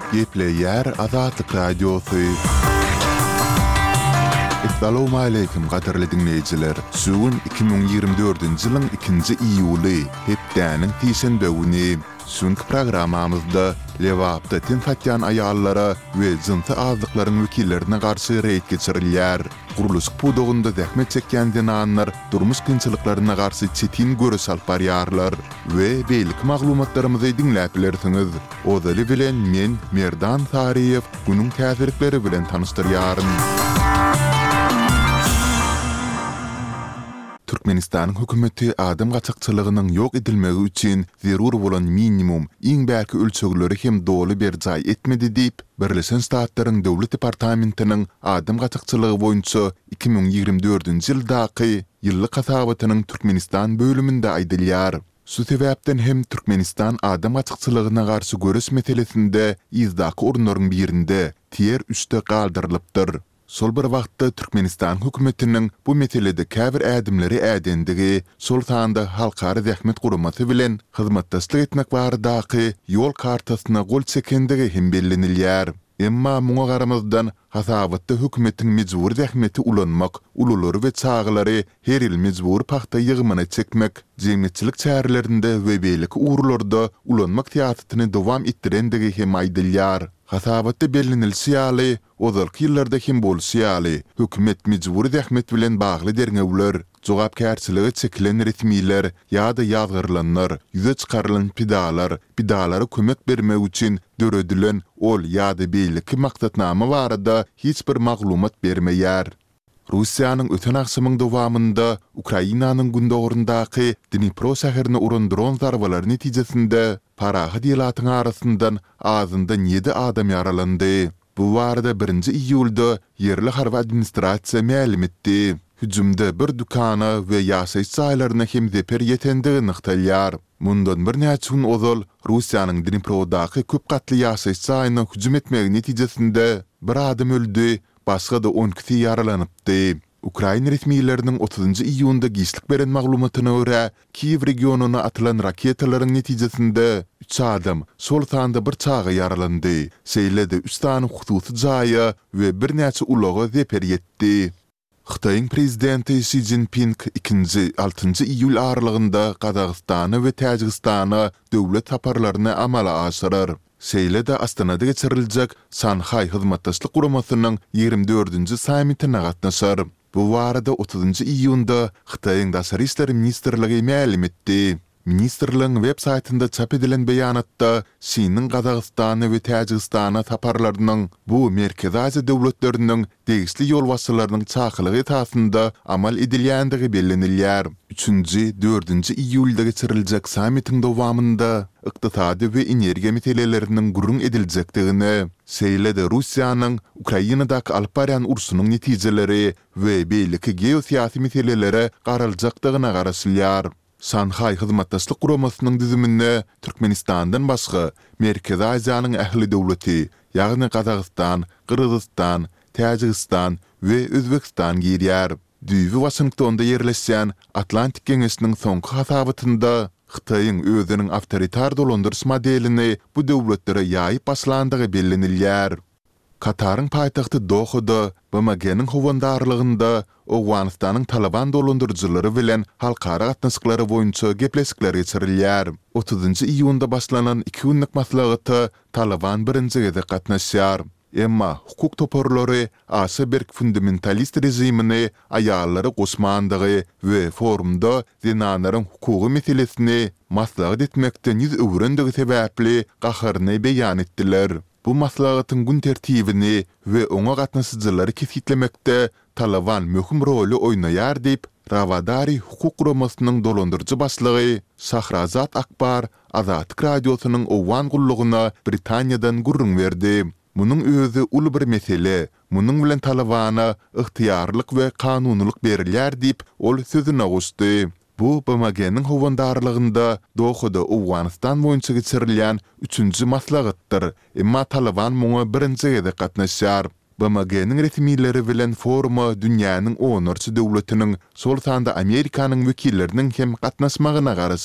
Gepleyer Azatlyk Radiosu. Assalamu alaykum gaderli dinleyijiler. Sugun 2024-nji ýylyň 2-nji iýuly, hepdäniň tiýşenbegini. Şonky programamyzda lewapda tenfatýan aýallara we jynty azlyklaryň wekillerine garşy reýt geçirilýär. Guruluş pudugunda zähmet çekýän dinanlar durmuş kynçylyklaryna garşy çetin görüş alyp barýarlar we beýlik maglumatlarymyzy dinläp bilersiňiz. Ozaly bilen men Merdan Tariýew günüň täsirlikleri bilen tanışdyrýarym. Türkmenistanyň hökümeti adam gaçakçylygynyň ýok edilmegi üçin zerur bolan minimum iň bärki ölçegleri hem doly bir jaý etmedi diýip Birleşen Ştatlaryň Döwlet Departamentiniň adam gaçakçylygy boýunça 2024-nji ýyldaky ýyllyk hasabatynyň Türkmenistan bölüminde aýdylýar. Şu sebäpden hem Türkmenistan adam gaçakçylygyna garşy görüş meselesinde ýyzdaky orunlaryň birinde tier 3-de galdyrylypdyr. Sol bir wagtda Türkmenistan hökümetiniň bu meselede käbir ädimleri ädendigi, sol sanda halkary zähmet guramasy bilen hyzmatdaşlyk etmek baradaky ýol kartasyna gol çekendigi hem bellenilýär. Emma muňa garamazdan hasabatda hökümetiň mejbur zähmeti ulanmak, ululary we çağlary her ýyl mejbur paxta ýygymyna çekmek, jemgyýetçilik çärelerinde we beýlik uğurlarda ulanmak tiýatyny dowam etdirendigi hem aýdylýar. Hasabatda bellenilse ýaly, ozalky ýyllarda hem bolsa ýaly, hökümet mejbur zähmet bilen bagly derňewler, jogapkärçiligi çekilen resmiler ýa-da ýazgyrlanlar, ýüze çykarylan pidalary kömek bermek üçin döredilen ol ýa-da beýlik maksatnama barada hiç bir maglumat bermeýär. Russiýanyň öten akşamyň dowamında Ukrainanyň gündogurundaky Dnipro şäherine uran dron zarbalary netijesinde paraha diýlatyň arasyndan azyndan 7 adam ýaralandy. Bu barada 1-nji iýulda ýerli harby administrasiýa ma'lum etdi. Hüjümde bir dükana we ýaşaýyş saýlaryna hem zeper ýetendigi nykdalýar. Mundan bir näçe gün ozal Russiýanyň Dniprodaky köp gatly ýaşaýyş saýyna hüjüm etmegi netijesinde bir adam öldü, başga da 10 kişi ýaralanıpdy. Ukraina resmiýetleriniň 30-njy iýunda giçlik beren maglumatyna görä, Kiýew regionuna atylan raketalaryň netijesinde 3 adam sol tanda bir çağa ýaralandy. Şeýlede 3 tane hususy jaýa we bir näçe ulaga zeper ýetdi. Xitoyň prezidenti Xi Jinping 2-6-njy iýul aralygynda Qazaqstany we Täjikistany döwlet taparlaryny amala aşyrar. Şeýlede Astanada geçiriljek Şanhay hyzmatdaşlyk guramasynyň 24-nji sammitine gatnaşar. Bu barada 30-njy iýunda Xitoyň Daşary işleri ministrligi ma'lum etdi. Ministrligiň web saýtynda çap edilen beýanatda Şiniň Qazaqstany we Täjikistana taparlarynyň bu Merkezi Aziýa döwletleriniň degişli ýol wasalarynyň çakylygy tasynda amal edilýändigi bellenilýär. 3-nji, 4-nji iýulda geçiriljek sammitiň dowamında ykdysady we energiýa meseleleriniň gurrun ediljekdigini, şeýlede Russiýanyň Ukrainadaky alyp barýan ursunyň netijeleri we beýleki geosiýasy meselelere garaljakdygyna garaşylýar. Şanhay hyzmatdaşlyk guramasynyň düzümine Türkmenistandan başga Merkezi Aziýanyň ähli döwleti, ýagny Qazaqstan, Qırgızstan, Täjikistan we Özbekistan girýär. Düýbi Washingtonda ýerleşýän Atlantik Geňeşiniň soňky hasabatynda Xitoyň özüniň awtoritar dolandyrys modelini bu döwletlere ýaýyp başlandygy bellenilýär. Kataryň paýtagty Dohada BMG'niň howandarlygynda Owganistanyň Taliban dolandyrjylary bilen halkara gatnaşyklary boýunça gepleşikler geçirilýär. 30-njy iýunda başlanan 2 günlük maslahaty Taliban birinji gede gatnaşýar. Emma hukuk toparlary Aşa-Berk fundamentalist rejimini aýallary goşmandygy we forumda dinanlaryň hukuky meselesini maslahat etmekden ýüz öwrendigi sebäpli gaharyny beýan etdiler. Bu maslahatyň gün tertibini we oňa gatnaşyjylary kesitlemekde Taliban möhüm roli oýnaýar diýip Rawadari hukuk guramasynyň dolandyrjy başlygy Şahrazat Akbar Azatlyk radiosynyň owan gullugyna Britaniýadan gurrun berdi. Munyň özü uly bir mesele, munyň bilen Talibana ygtyýarlyk we kanunlyk berilýär diýip ol sözüne goşdy. Bu BMG'niň howandarlygynda Dohada Owganistan boýunça geçirilýän 3-nji maslahatdyr. Emma Taliban muňa birinji gede gatnaşýar. BMG'niň resmiýetleri bilen foruma dünýäniň 10 döwletiniň sol sanda Amerikanyň wekilleriniň hem gatnaşmagyna garaşy